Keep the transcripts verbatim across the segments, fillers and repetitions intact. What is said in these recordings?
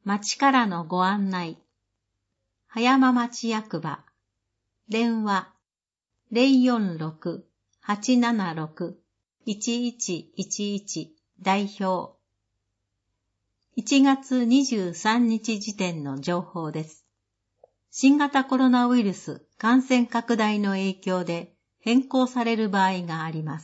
町からのご案内。葉山町役場。電話 ゼロよんろく はちななろく いちいちいちいち 代表。いちがつにじゅうさんにち時点の情報です。新型コロナウイルス感染拡大の影響で変更される場合があります。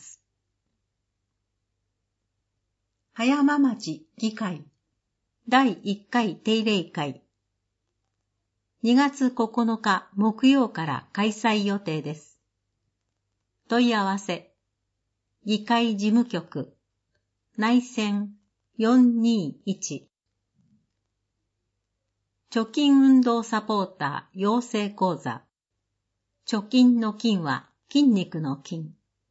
葉山町議会だいいっかい定例会にがつここのか木曜から開催予定です。問い合わせ議会事務局内線よんにいち貯金運動サポーター養成講座貯金の金は筋肉の筋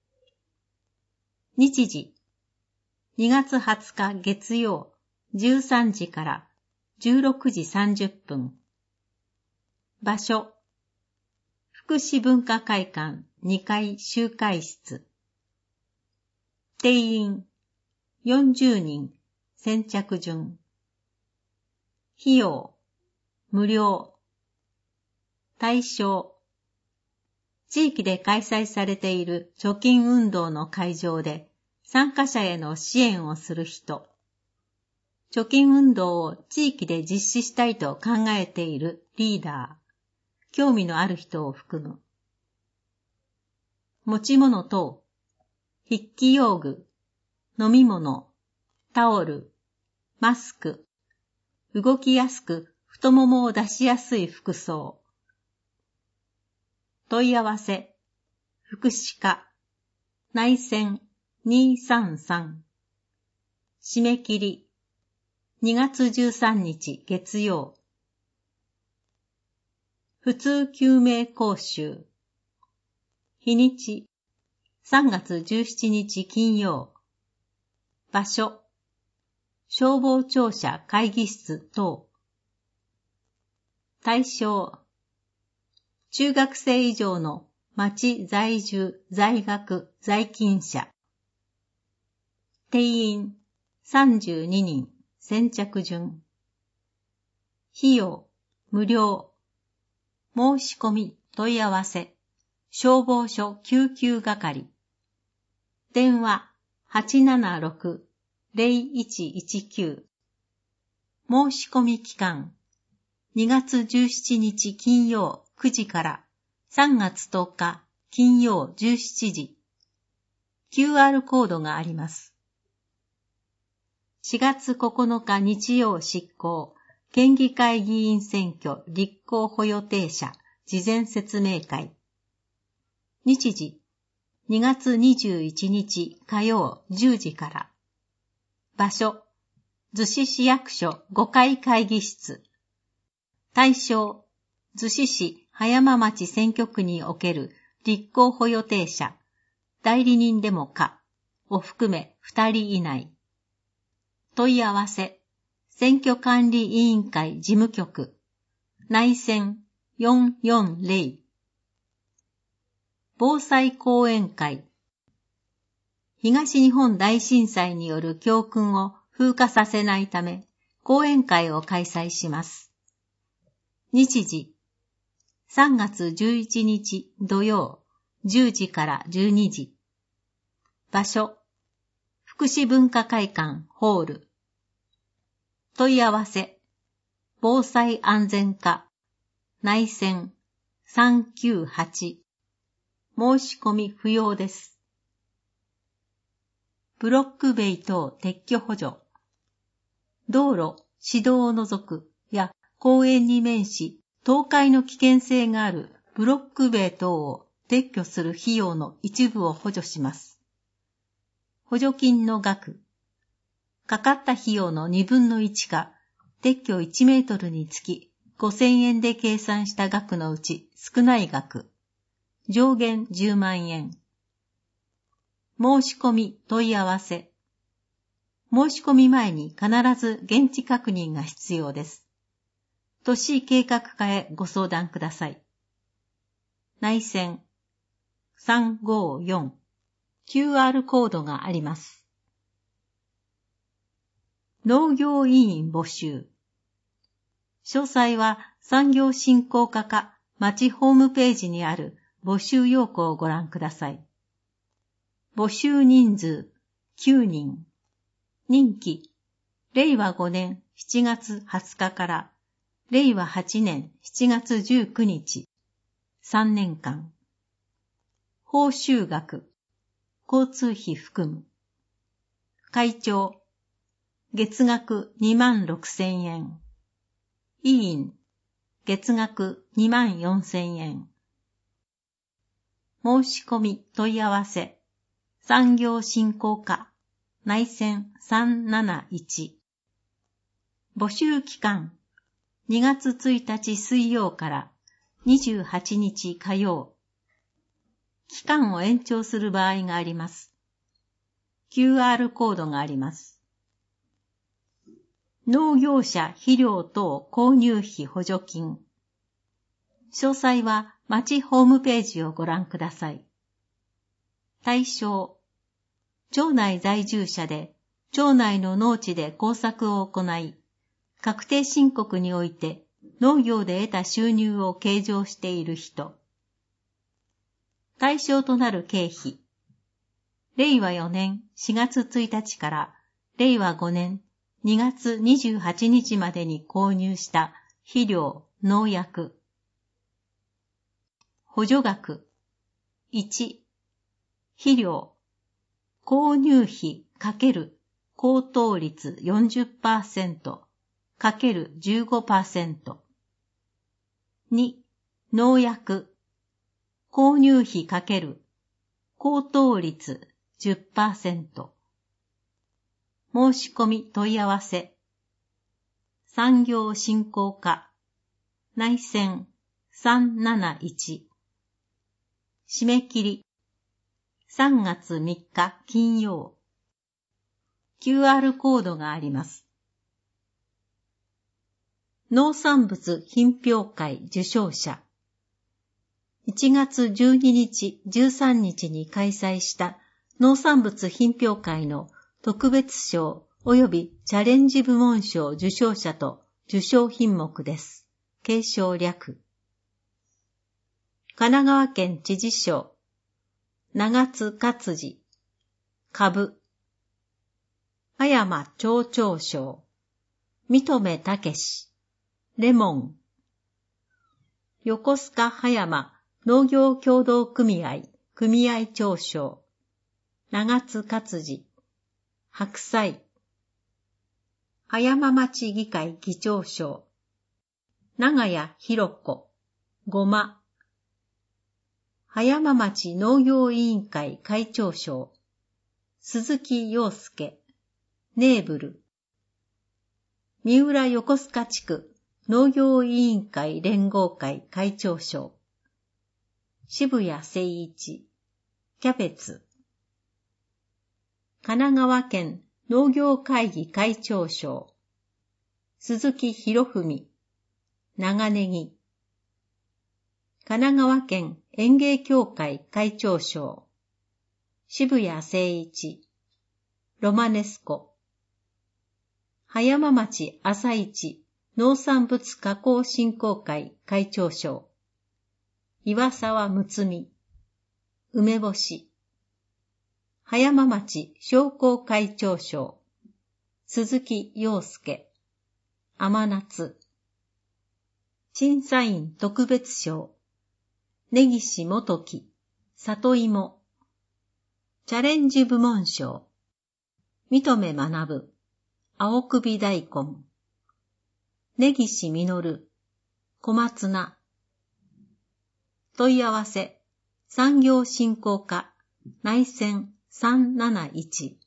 日時にがつはつか月曜じゅうさんじからじゅうろくじさんじゅっぷん場所福祉文化会館にかい集会室定員よんじゅうにん先着順費用無料対象地域で開催されている貯金運動の会場で参加者への支援をする人貯金運動を地域で実施したいと考えているリーダー興味のある人を含む持ち物等筆記用具飲み物タオルマスク動きやすく太ももを出しやすい服装問い合わせ福祉課内線にさんさん締め切りにがつじゅうさんにち月曜普通救命講習日にちさんがつじゅうしちにち金曜場所消防庁舎会議室等対象中学生以上の町在住在学在勤者定員さんじゅうににん先着順費用無料申し込み問い合わせ消防署救急係電話 はちななろく ゼロいちいちきゅう 申し込み期間にがつじゅうしちにち金曜くじからさんがつとおか金曜じゅうしちじ キューアール コードがありますしがつここのか日曜執行県議会議員選挙立候補予定者事前説明会日時にがつにじゅういちにち火曜じゅうじから場所逗子市役所ごかい会議室対象逗子市葉山町選挙区における立候補予定者代理人でも可を含めふたり以内問い合わせ選挙管理委員会事務局内線よんよんゼロ防災講演会東日本大震災による教訓を風化させないため講演会を開催します日時さんがつじゅういちにち土曜じゅうじからじゅうにじ場所福祉文化会館ホール問い合わせ防災安全課内線さんきゅうはち申し込み不要ですブロック塀等撤去補助道路市道を除くや公園に面し倒壊の危険性があるブロック塀等を撤去する費用の一部を補助します補助金の額かかった費用のにぶんのいちか撤去いちメートルにつきごせんえんで計算した額のうち少ない額上限じゅうまんえん申し込み問い合わせ申し込み前に必ず現地確認が必要です都市計画課へご相談ください内線さんごよん キューアール コードがあります農業委員募集詳細は産業振興課か町ホームページにある募集要項をご覧ください。募集人数きゅうにん。任期れいわごねんしちがつはつかかられいわはちねんしちがつじゅうくにち。さんねんかん。報酬額交通費含む。会長月額にまんろくせんえん。委員月額にまんよんせんえん。申し込み問い合わせ産業振興課内線さんなないち。募集期間にがつついたち水曜からにじゅうはちにち火曜。期間を延長する場合があります。キューアール コードがあります。農業者肥料等購入費補助金。詳細は町ホームページをご覧ください。対象。町内在住者で、町内の農地で工作を行い、確定申告において農業で得た収入を計上している人。対象となる経費。れいわよねんしがつついたちかられいわごねんにがつにじゅうはちにちまでに購入した肥料、農薬。補助額。いち、肥料。購入費×高騰率 よんじゅっパーセント ×じゅうごパーセント。に、農薬。購入費×高騰率 じゅっパーセント。申し込み問い合わせ。産業振興課内線さんなないち。締め切りさんがつみっか金曜。キューアール コードがあります。農産物品評会受賞者。いちがつじゅうににち、じゅうさんにちに開催した農産物品評会の特別賞及びチャレンジ部門賞受賞者と受賞品目です。継承略。神奈川県知事賞。長津勝次。株。葉山町長賞。三留武史。レモン。横須賀葉山農業協同組合組合長賞。長津勝次。白菜。葉山町議会議長賞。長谷博子。ごま。葉山町農業委員会会長賞。鈴木陽介。ネーブル。三浦横須賀地区農業委員会連合会会長賞。渋谷誠一。キャベツ。神奈川県農業会議会長賞。鈴木博文。長ネギ。神奈川県園芸協会会長賞。渋谷誠一。ロマネスコ。葉山町朝市農産物加工振興会会長賞。岩沢睦美。梅干し。葉山町商工会長賞。鈴木陽介。甘夏。審査員特別賞。根岸元樹。里芋。チャレンジ部門賞。三留学。青首大根。根岸実。小松菜。問い合わせ。産業振興課内線さんなないち。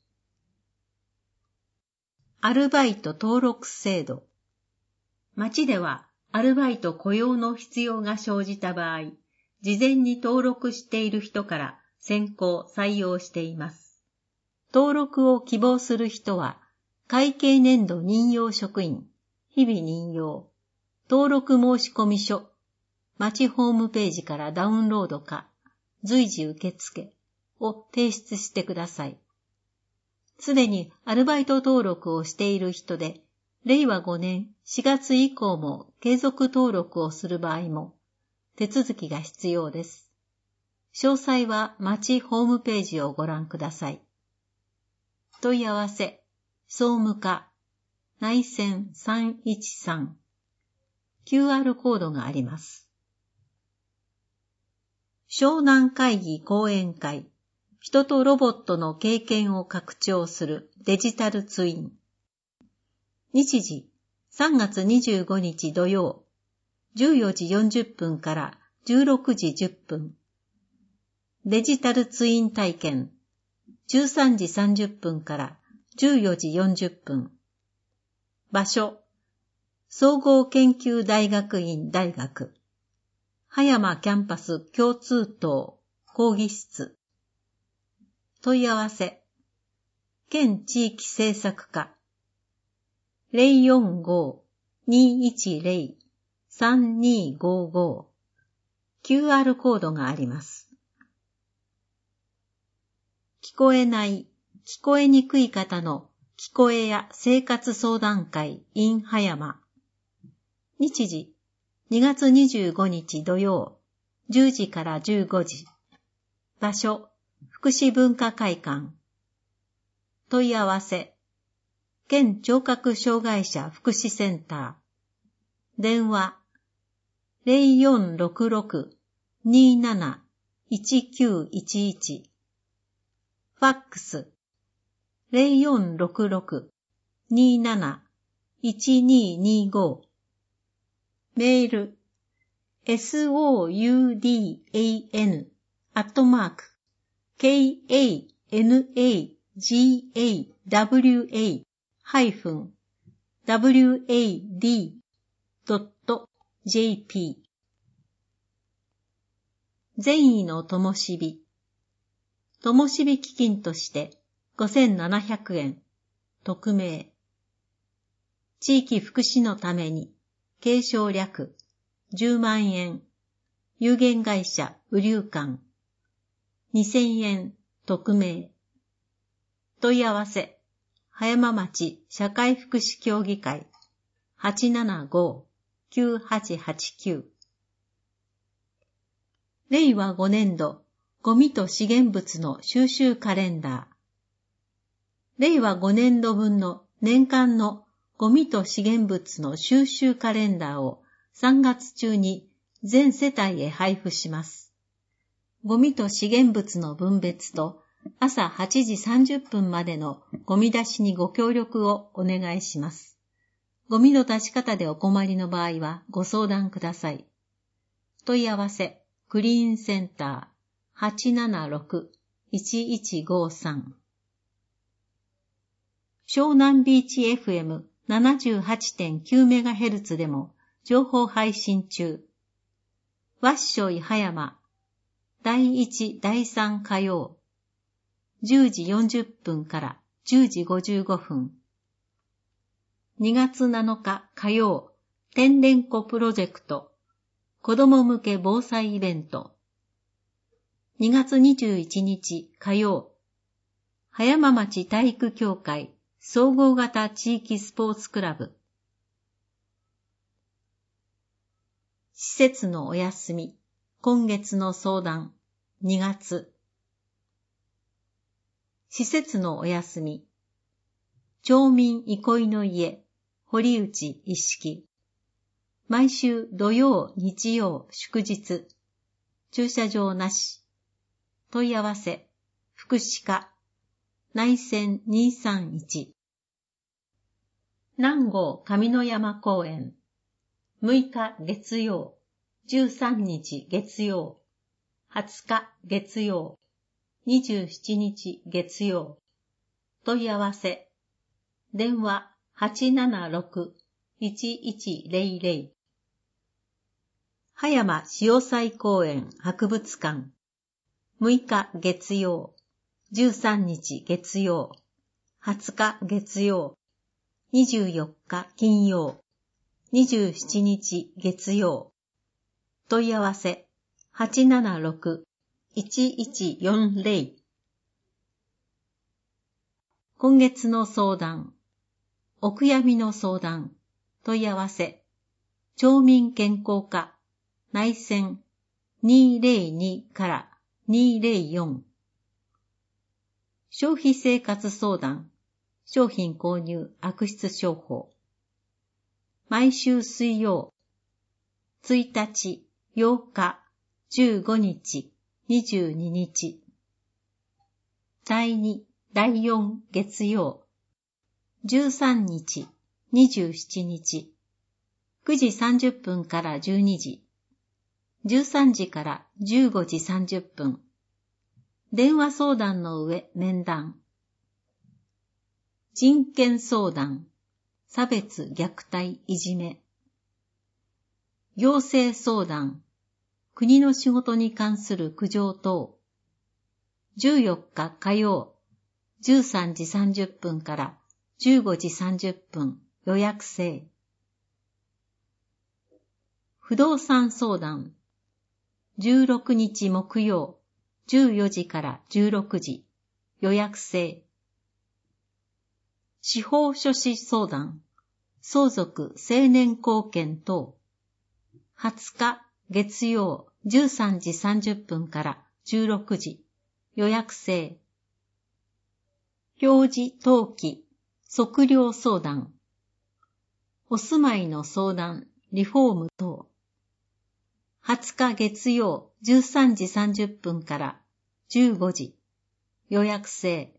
アルバイト登録制度。町ではアルバイト雇用の必要が生じた場合、事前に登録している人から選考採用しています。登録を希望する人は、会計年度任用職員、日々任用、登録申込書、町ホームページからダウンロードか、随時受付を提出してください。すでにアルバイト登録をしている人で、 れいわごねんしがつ以降も継続登録をする場合も手続きが必要です。詳細は町ホームページをご覧ください。問い合わせ、総務課、内線さんいちさん。キューアール コードがあります。湘南会議講演会、人とロボットの経験を拡張するデジタルツイン。日時、さんがつにじゅうごにち土曜、じゅうよじよんじゅっぷんからじゅうろくじじゅっぷん。デジタルツイン体験、じゅうさんじさんじゅっぷんからじゅうよじよんじゅっぷん。場所、総合研究大学院大学、葉山キャンパス共通棟講義室。問い合わせ、県地域政策課、ゼロよんごーにいちゼロさんにごご。キューアール コードがあります。聞こえない、聞こえにくい方の聞こえや生活相談会 in 葉山。日時、にがつにじゅうごにち土曜、じゅうじからじゅうごじ。場所、福祉文化会館。問い合わせ、県聴覚障害者福祉センター。電話、ゼロよんろくろく にーなないちきゅういちいち。ファックス、ゼロよんろくろく にーなないちにーにーご。メール、soudan アットマーク kanagawa ハイフン wad.jp 善意の灯火灯火基金としてごせんななひゃくえん匿名地域福祉のために継承略じゅうまんえん有限会社雨竜館にせんえん匿名問い合わせ葉山町社会福祉協議会 はちななごーきゅうはちはちきゅう。れいわごねんどゴミと資源物の収集カレンダー。れいわごねんど分の年間のゴミと資源物の収集カレンダーをさんがつ中に全世帯へ配布します。ゴミと資源物の分別と朝はちじさんじゅっぷんまでのゴミ出しにご協力をお願いします。ゴミの出し方でお困りの場合はご相談ください。問い合わせ、クリーンセンター はちななろく いちいちごさん。湘南ビーチ エフエムななじゅうはちてんきゅうメガヘルツ でも情報配信中。わっしょい葉山だいいちだいさん火曜じゅうじよんじゅっぷんからじゅうじごじゅうごふん。にがつなのか火曜、天然湖プロジェクト、子ども向け防災イベント。にがつにじゅういちにち火曜、葉山町体育協会総合型地域スポーツクラブ。施設のお休み、今月の相談、にがつ。施設のお休み。町民憩いの家、堀内一式。毎週土曜、日曜、祝日。駐車場なし。問い合わせ、福祉課、内線にさんいち。南郷上山公園。むいか月曜、じゅうさんにち月曜、はつか月曜、にじゅうしちにち月曜。問い合わせ、電話 はちななろく いちいちゼロゼロ。葉山潮祭公園博物館。むいか月曜、じゅうさんにち月曜、はつか月曜、にじゅうよっか金曜、にじゅうしちにち月曜。問い合わせ はちななろく いちいちよんゼロ。今月の相談。 お悔やみの相談、問い合わせ、町民健康課、内線にーぜろにからにーぜろよん。消費生活相談、商品購入悪質商法。毎週水曜、ついたち、ようか、じゅうごにち、にじゅうににち。だいに、だいよん月曜、じゅうさんにち、にじゅうしちにち。くじさんじゅっぷんからじゅうにじ。じゅうさんじからじゅうごじさんじゅっぷん。電話相談の上面談。人権相談、差別虐待いじめ。行政相談、国の仕事に関する苦情等。じゅうよっか火曜、じゅうさんじさんじゅっぷんからじゅうごじさんじゅっぷん予約制。不動産相談、じゅうろくにち木曜、じゅうよじからじゅうろくじ予約制。司法書士相談、相続成年後見等。はつか月曜じゅうさんじさんじゅっぷんからじゅうろくじ予約制。表示登記、測量相談。お住まいの相談、リフォーム等。はつか月曜じゅうさんじさんじゅっぷんからじゅうごじ予約制。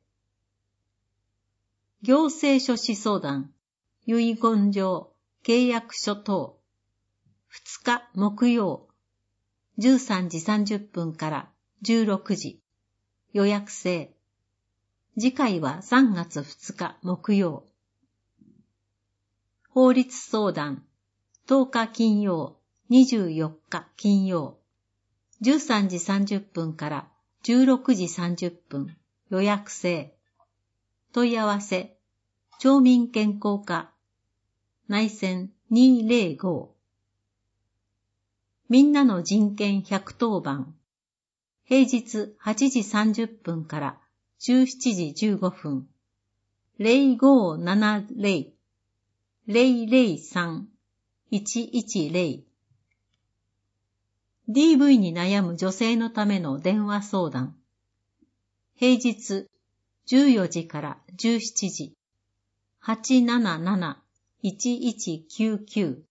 行政書士相談、遺言状、契約書等。ふつか木曜、じゅうさんじさんじゅっぷんからじゅうろくじ予約制。次回はさんがつふつか木曜。法律相談、とおか金曜、にじゅうよっか金曜。じゅうさんじさんじゅっぷんからじゅうろくじさんじゅっぷん予約制。問い合わせ、町民健康課、内線にーぜろご。みんなの人権ひゃくとおばん。平日はちじさんじゅっぷんからじゅうしちじじゅうごふん。ぜろごーななぜろ、ぜろぜろさん、いちいちぜろ。ディーブイ に悩む女性のための電話相談。平日じゅうよじからじゅうしちじ。はちなななな、いちいちきゅうきゅう。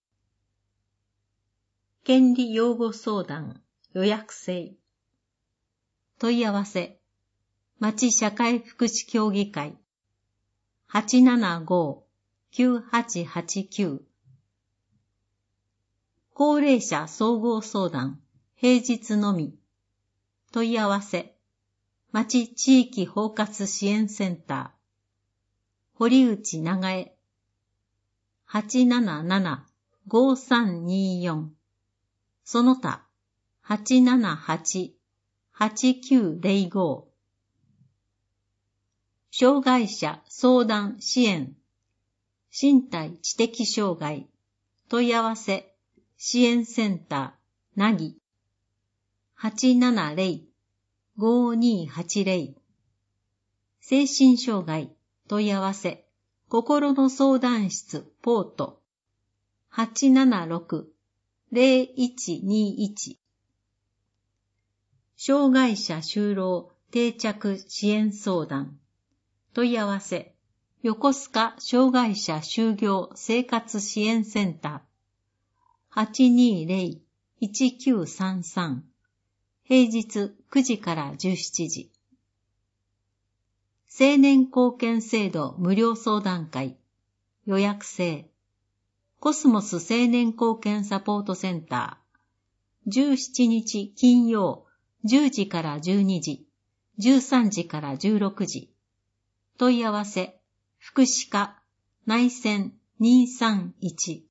権利擁護相談、予約制。問い合わせ、町社会福祉協議会。はちななごーきゅうはちはちきゅう。高齢者総合相談、平日のみ。問い合わせ、町地域包括支援センター。堀内長江。はちなななな、ごさんによん。その他、はちななはち、はちきゅうぜろご。障害者相談支援。身体知的障害。問い合わせ、支援センター、なぎ。はちななぜろ、ごにはちぜろ。精神障害。問い合わせ、心の相談室、ポート。はちななろく、ぜろいちにいち。障害者就労定着支援相談。問い合わせ、横須賀障害者就業生活支援センター。はちにぜろ、いちきゅうさんさん。平日くじからじゅうしちじ。青年貢献制度無料相談会。予約制。コスモス青年貢献サポートセンター。じゅうしちにち金曜、じゅうじからじゅうにじ、じゅうさんじからじゅうろくじ。問い合わせ、福祉課、内線にさんいち。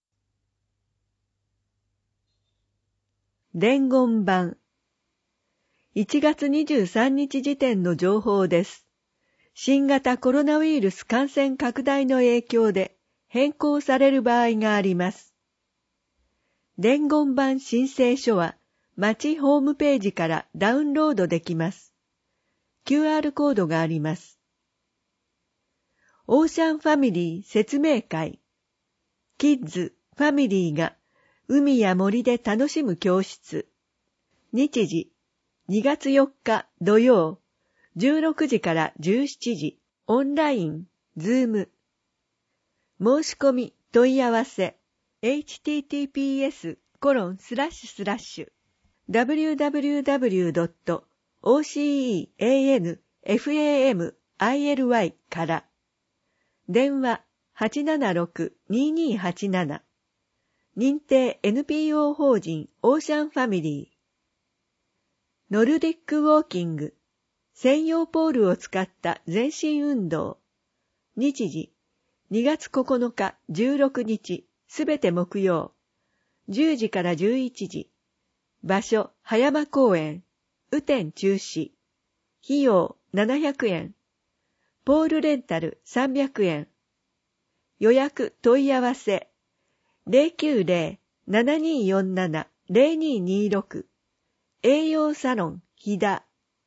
伝言版。いちがつにじゅうさんにち時点の情報です。新型コロナウイルス感染拡大の影響で変更される場合があります。伝言版申請書は町ホームページからダウンロードできます。キューアール コードがあります。 オーシャンファミリー説明会。キッズ、ファミリーが海や森で楽しむ教室。日時、にがつよっか土曜、じゅうろくじからじゅうしちじ、オンライン、ズーム。申し込み、問い合わせ、エイチティーティーピーエスコロンスラッシュスラッシュ ダブリューダブリューダブリュードットオーシーイーエーエヌエフエーエムアイエルワイ から。電話 はちななろく にーにーはちなな。認定 エヌピーオー 法人オーシャンファミリー。ノルディックウォーキング。専用ポールを使った全身運動。日時、にがつここのかじゅうろくにち、すべて木曜。じゅうじからじゅういちじ。場所、葉山公園。雨天中止。費用、ななひゃくえん。ポールレンタル、さんびゃくえん。予約、問い合わせ。ゼロきゅうゼロ ななにーよんなな ゼロにーにーろく。栄養サロン、ひだ。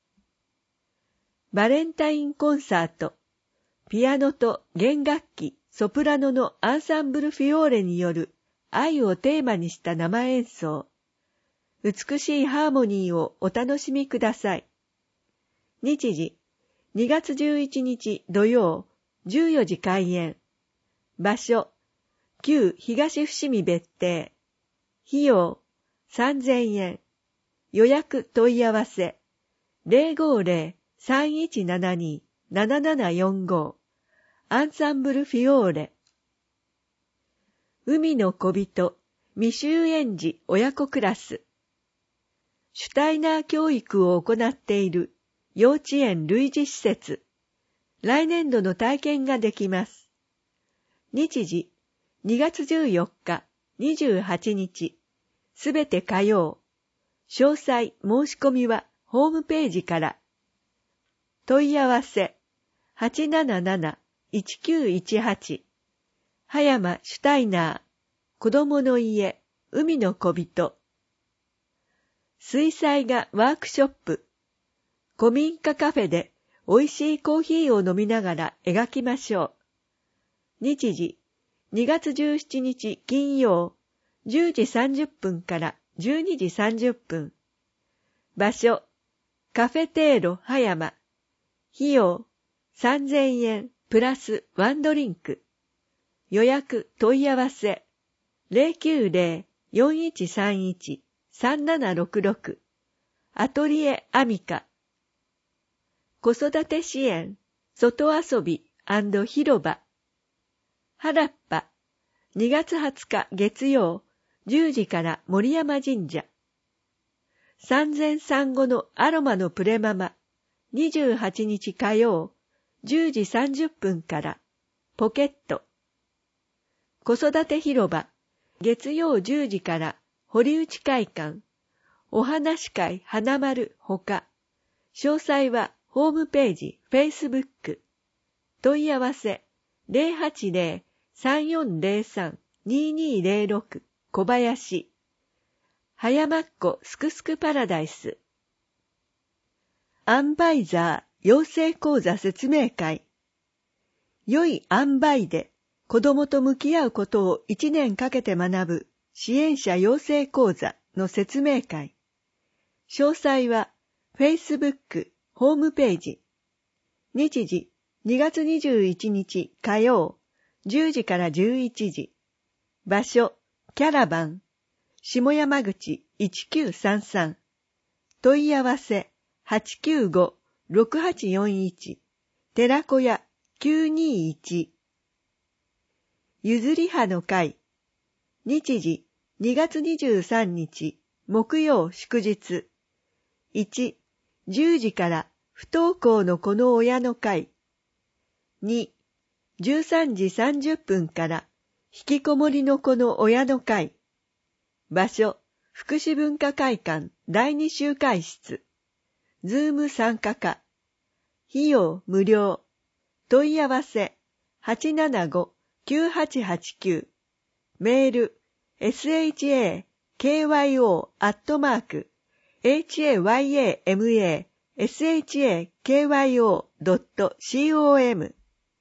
バレンタインコンサート。ピアノと弦楽器、ソプラノのアンサンブルフィオーレによる愛をテーマにした生演奏。美しいハーモニーをお楽しみください。日時、にがつじゅういちにち土曜、じゅうよじ開演。場所、旧東伏見別邸。費用、さんぜんえん。予約問い合わせ、ゼロごゼロ さんいちななに ななななよんご。アンサンブルフィオーレ。海の小人、未就園児親子クラス。シュタイナー教育を行っている幼稚園類似施設。来年度の体験ができます。日時、にがつじゅうよっか、にじゅうはちにち、すべて火曜。詳細申し込みはホームページから。問い合わせ、はちなななな いちきゅういちはち。葉山シュタイナー、子供の家、海の小人。水彩画ワークショップ。古民家カフェで美味しいコーヒーを飲みながら描きましょう。日時、にがつじゅうしちにち金曜、じゅうじさんじゅっぷんからじゅうにじさんじゅっぷん。場所、カフェテーロ葉山。費用、さんぜんえんプラスワンドリンク。予約問い合わせ、ゼロきゅうゼロ よんいちさんいち さんななろくろく。アトリエアミカ。子育て支援、外遊び&広場。原っぱ、にがつはつか月曜、じゅうじから森山神社。産前産後のアロマのプレママ、にじゅうはちにち火曜、じゅうじさんじゅっぷんから、ポケット。子育て広場、月曜じゅうじから、堀内会館、お話会花丸ほか。詳細はホームページ、フェイスブック。問い合わせ、ゼロはちゼロ さんよんゼロさん ににーゼロろく 小林。葉山っ子すくすくパラダイス。アンバイザー養成講座説明会。良い塩梅で子供と向き合うことをいちねんかけて学ぶ支援者養成講座の説明会。詳細は Facebook ホームページ。日時にがつにじゅういちにち火曜じゅうじからじゅういちじ。場所キャラバン。下山口いちきゅうさんさん。問い合わせはちきゅうご ろくはちよんいち。寺子屋きゅうにいち。ゆずり葉の会。日時にがつにじゅうさんにち木曜祝日。いち、じゅうじから不登校の子の親の会。に、じゅうさんじさんじゅっぷんから引きこもりの子の親の会。場所、福祉文化会館だいに集会室。ズーム参加可。費用無料。問い合わせ、はちななご きゅうはちはちきゅう。メール、エスエイチエーケーワイオー アットマーク、エイチエーワイエーエムエーエスエイチエーケーワイオー ドットコム。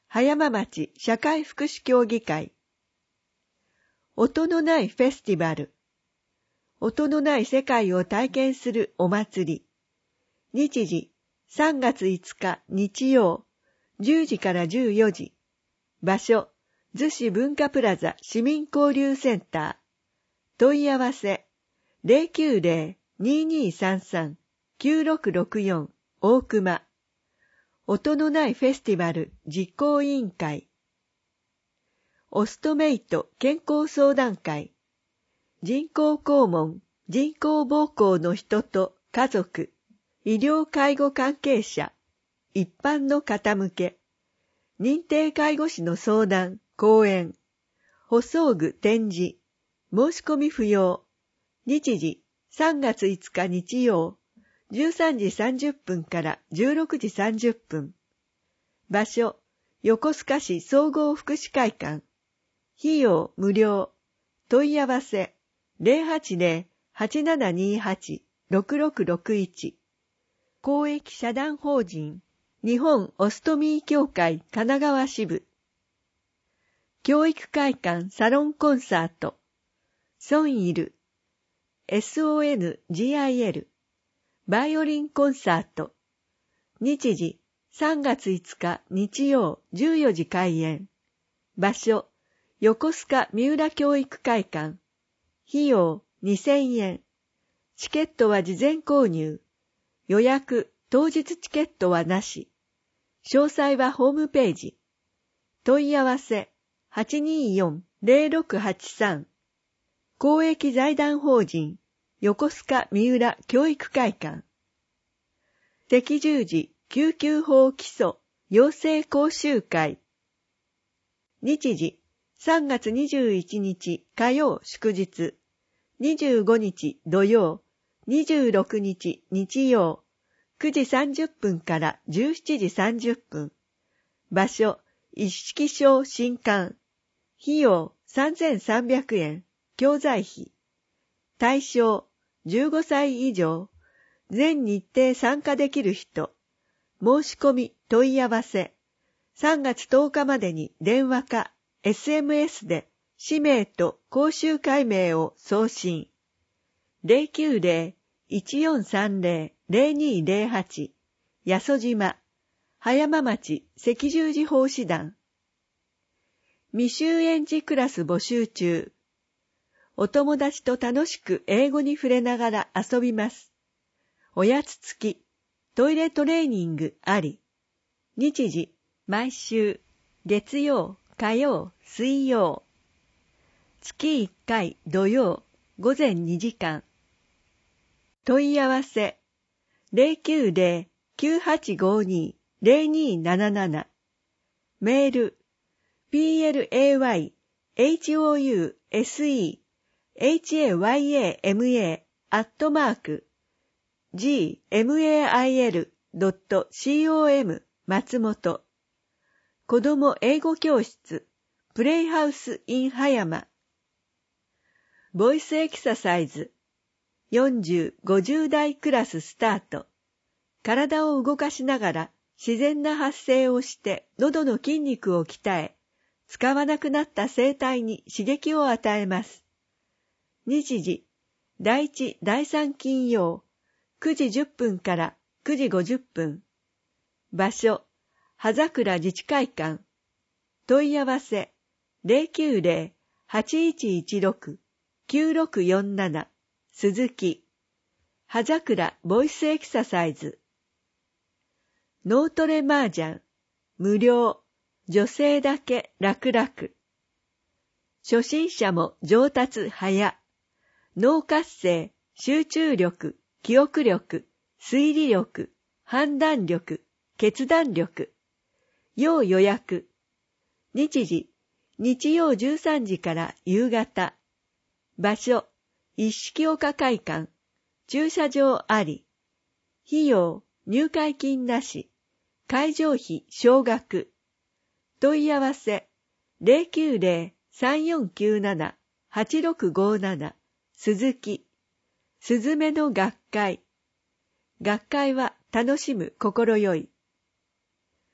葉山町社会福祉協議会。音のないフェスティバル。音のない世界を体験するお祭り。日時さんがついつか日曜じゅうじからじゅうよじ。場所逗子文化プラザ市民交流センター。問い合わせ ゼロきゅうゼロ にーにーさんさん きゅうろくろくよん 大熊。音のないフェスティバル実行委員会。オストメイト健康相談会。人工肛門、人工膀胱の人と家族、医療介護関係者、一般の方向け、認定介護士の相談、講演、補装具展示、申し込み不要。日時さんがついつか日曜、じゅうさんじさんじゅっぷんからじゅうろくじさんじゅっぷん。場所、横須賀市総合福祉会館。費用無料。問い合わせゼロはちゼロ はちななにはち ろくろくろくいち。公益社団法人日本オストミー協会神奈川支部。教育会館サロンコンサート。ソンイル エスオーエヌジーアイエル バイオリンコンサート。日時さんがついつか日曜じゅうよじ開演。場所横須賀三浦教育会館。費用にせんえん。チケットは事前購入。予約、当日チケットはなし。詳細はホームページ。問い合わせはちにーよん ゼロろくはちさん。公益財団法人横須賀三浦教育会館。赤十字救急法基礎養成講習会。日時さんがつにじゅういちにち火曜祝日、にじゅうごにち土曜、にじゅうろくにち日曜、くじさんじゅっぷんからじゅうしちじさんじゅっぷん。場所、一色小新館。費用さんぜんさんびゃくえん、教材費。対象、じゅうごさい以上。全日程参加できる人。申し込み問い合わせ。さんがつとおかまでに電話か エスエムエス で氏名と講習会名を送信。ゼロきゅうゼロ いちよんさんゼロ ゼロにーゼロはち 八十島、葉山町赤十字奉仕団。未就園児クラス募集中。お友達と楽しく英語に触れながら遊びます。おやつ付き、トイレトレーニングあり。日時、毎週、月曜、火曜、水曜。月いっかい土曜、ごぜんにじかん。問い合わせ、ゼロきゅうゼロ きゅうはちごに ゼロにーなななな。メール、ピーエルエーワイエイチオーユーエスイーエイチエーワイエーエムエー アットマーク、ジーエムエーアイエルドットコム 松本。子ども英語教室、プレイハウス in 葉山。ボイスエクササイズ、よんじゅう、ごじゅう代クラススタート。体を動かしながら自然な発声をして喉の筋肉を鍛え、使わなくなった声帯に刺激を与えます。日時、だいいち、だいさん金曜、くじじゅっぷんからくじごじゅっぷん。場所、葉桜自治会館。問い合わせ、ゼロきゅうゼロ はちいちいちろく きゅうろくよんなな、鈴木。葉桜ボイスエクササイズ。脳トレ麻雀、無料、女性だけ楽々。初心者も上達早。脳活性、集中力、記憶力、推理力、判断力、決断力。要予約。日時、日曜じゅうさんじから夕方。場所、一色岡会館。駐車場あり。費用、入会金なし。会場費少額。問い合わせ、ゼロきゅうゼロ さんよんきゅうなな はちろくごなな、鈴木。すずめの学会。学会は楽しむ心よい。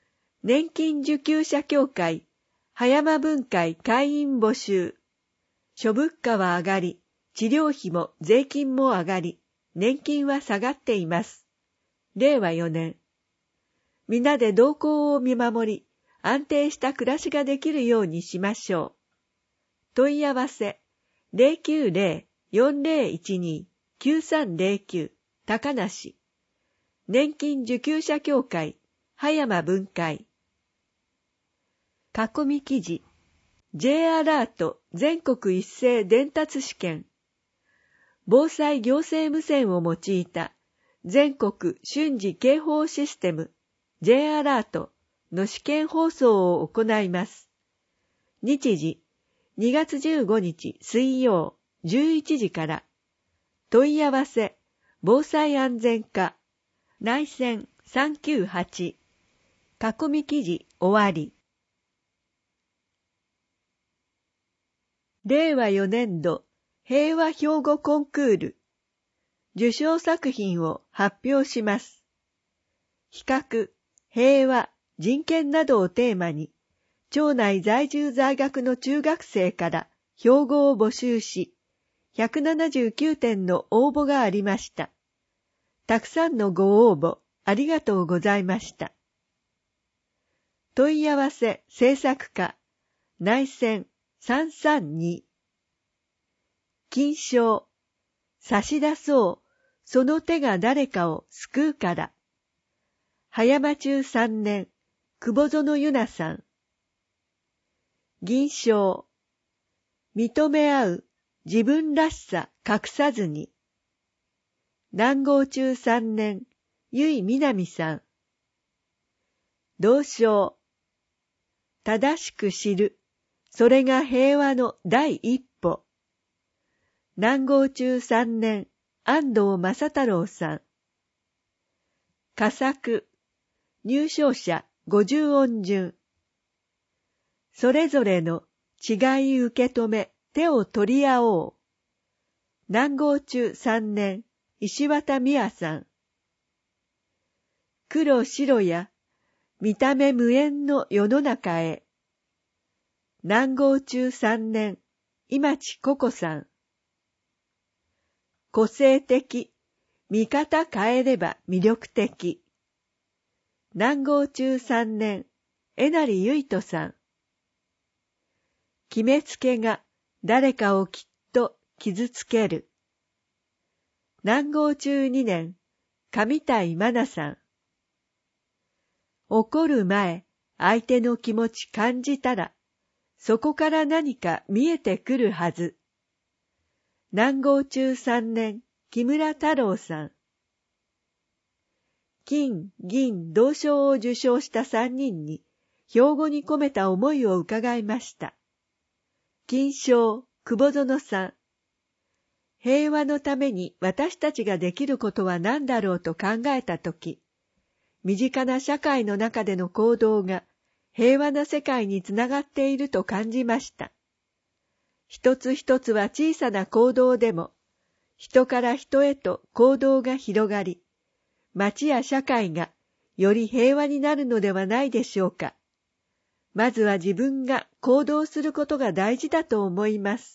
年金受給者協会、葉山分会会員募集。諸物価は上がり、治療費も税金も上がり、年金は下がっています。れいわよねん。皆で動向を見守り、安定した暮らしができるようにしましょう。問い合わせ、ゼロきゅうゼロ よんゼロいちに きゅうさんゼロきゅう 高梨。年金受給者協会、葉山分会。囲み記事、J アラート全国一斉伝達試験。防災行政無線を用いた全国瞬時警報システム J アラートの試験放送を行います。日時、にがつじゅうごにち水曜じゅういちじから。問い合わせ、防災安全課、内線さんきゅうはち。囲み記事終わり。れいわよねんど平和標語コンクール。受賞作品を発表します。比較、平和、人権などをテーマに、町内在住在学の中学生から標語を募集し、ひゃくななじゅうきゅうてんの応募がありました。たくさんのご応募ありがとうございました。問い合わせ制作課、内線さんさんに。金賞、差し出そう、その手が誰かを救うから。葉山中さんねん、久保園由奈さん。銀賞、認め合う、自分らしさ隠さずに。南郷中さんねん、由井みなみさん。銅賞、正しく知る、それが平和の第一歩。南郷中さんねん、安藤正太郎さん。佳作、入賞者ごじゅう音順。それぞれの違い受け止め、手を取り合おう。南郷中さんねん、石渡美也さん。黒白や見た目無縁の世の中へ。南郷中さんねん、今地ココさん。個性的、見方変えれば魅力的。南郷中さんねん、えなりゆいとさん。決めつけが誰かをきっと傷つける。南郷中にねん、上谷真奈さん。怒る前、相手の気持ち感じたら、そこから何か見えてくるはず。南郷中さんねん、木村太郎さん。金、銀、銅賞を受賞したさんにんに、標語に込めた思いを伺いました。金賞、久保園さん。平和のために私たちができることは何だろうと考えたとき、身近な社会の中での行動が平和な世界につながっていると感じました。一つ一つは小さな行動でも、人から人へと行動が広がり、町や社会がより平和になるのではないでしょうか。まずは自分が行動することが大事だと思います。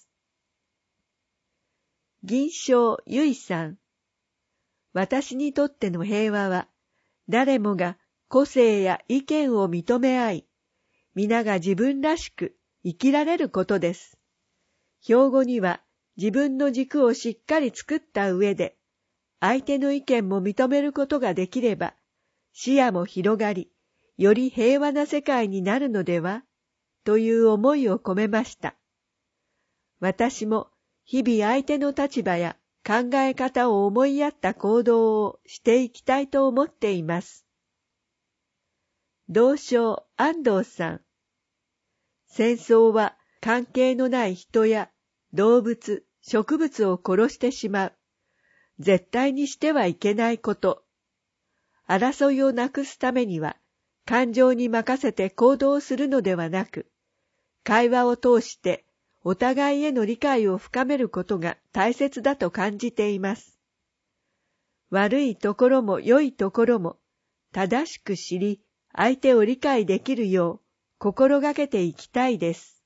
銀賞ゆいさん。私にとっての平和は、誰もが個性や意見を認め合い、皆が自分らしく生きられることです。標語には自分の軸をしっかり作った上で、相手の意見も認めることができれば、視野も広がり、より平和な世界になるのでは、という思いを込めました。私も日々相手の立場や考え方を思いやった行動をしていきたいと思っています。銅賞安藤さん。戦争は関係のない人や動物、植物を殺してしまう。絶対にしてはいけないこと。争いをなくすためには、感情に任せて行動するのではなく、会話を通してお互いへの理解を深めることが大切だと感じています。悪いところも良いところも正しく知り、 相手を理解できるよう心がけていきたいです。